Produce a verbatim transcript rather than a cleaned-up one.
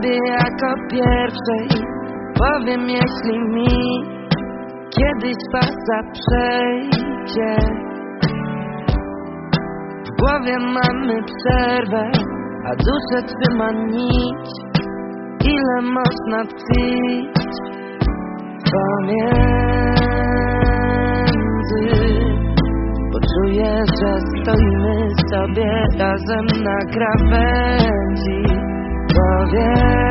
tobie jako pierwszej. Powiem, jeśli mi kiedyś faza przejdzie. W głowie mamy przerwę, a duszę trzyma nić. Ile można tkwić pomiędzy. Poczuję, że stoimy sobie razem na krawędzi. Powiem